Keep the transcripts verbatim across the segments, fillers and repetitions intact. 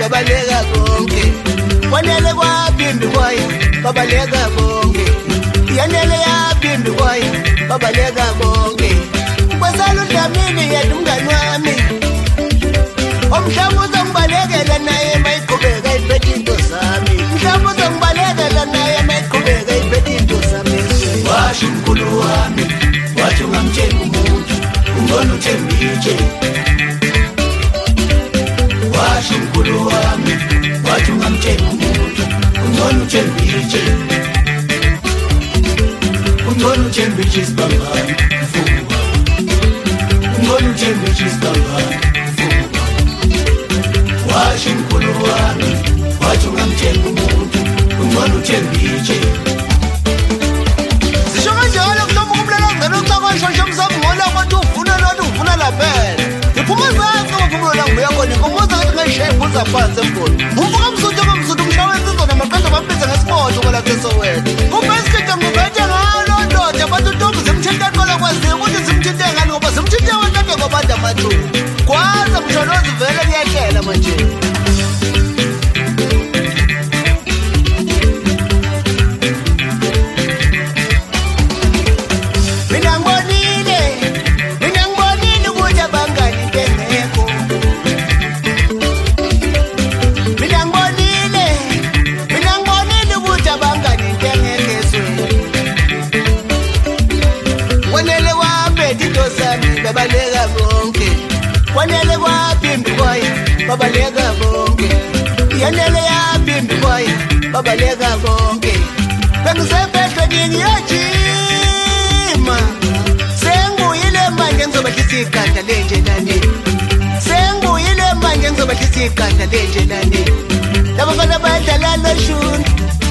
babaleka konke kwanele kwabimbi kwayo babaleka konke yanele yabimbi kwayo babaleka konke kwasala udlamini yedwa umngani wami omhlaba uzongibalekela naye mayiqhubeka iphethe into zami mhlaba uzongibalekela naye mayiqhubeka iphethe into zami washo umkhulu wami wathi ungamtsheli umuntu ungona uthembile washo umkhulu wami wathi ungamtsheli umuntu ungona uthembile ungona uthembile isibambani mfuba ungona uthembile isibambani washo umkhulu wami wathi ungamtsheli umuntu ungona uthembile sisho kanjalo kulomu kumlela ngena ucakasho nje mzamo ngola kwathi ufuna lona ufuna laphela iphuma zansi ngophumulo la ngibuya khona inkomoza ngathi ngishaye imbuza phansi emboni umfuka msuthu komsuthu umshawenza izona maqedwe bambethe ngesibotho kwala sesowethu kubesikade ngubethe ngalo ndoda bathi untombi zimthinta qola kwaziyo ukuthi zimthinte ngani ngoba zimthinte abantu ngobantu amathungu kwaza msholozi vele kuyahlela manje babaleka bonke kwanele kwabimbi kwayo babaleka bonke yanele yabimbi kwayo babaleka bonke bengisebhedwe ngiyajima sengibuyile manje ngizobahlisa iganda lenje lani sengibuyile manje ngizobahlisa iganda lenje lani laba bana badlala loshuni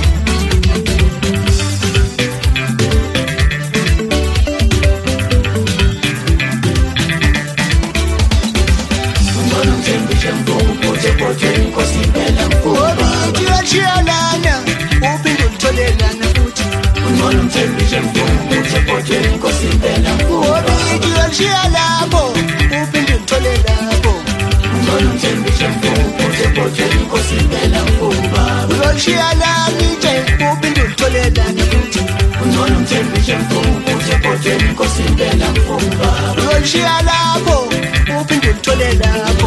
Chialana, open to Tolelana, Unknown television phone, put a portrait in Cosibella, Chialabo, open to Tolelabo, Unknown television phone, put a portrait in Cosibella, Chialani, open to Tolelana, Unknown television phone, put a portrait in Cosibella, Chialabo, open to Tolelabo.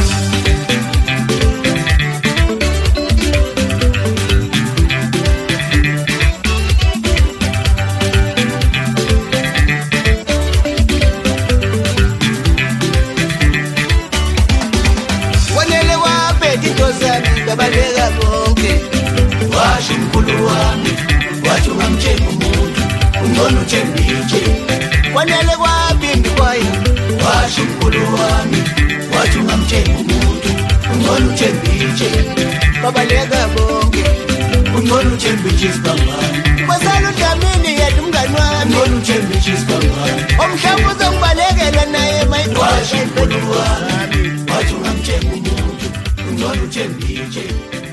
Babaleka bonke washo umkhulu wami wathi ungamtsheli umuntu ungona uthembile kwanele kwabimbi kwayo washo umkhulu wami wathi ungamtsheli umuntu ungona uthembile babaleka bonke ungona uthembile isibambani kwasala udlamini yedwa umngani wami ungona uthembile isibambani omhlaba uzongibalekela naye mayiqhubeka iphethe into zami wathi ungamtsheli umuntu ungona uthembile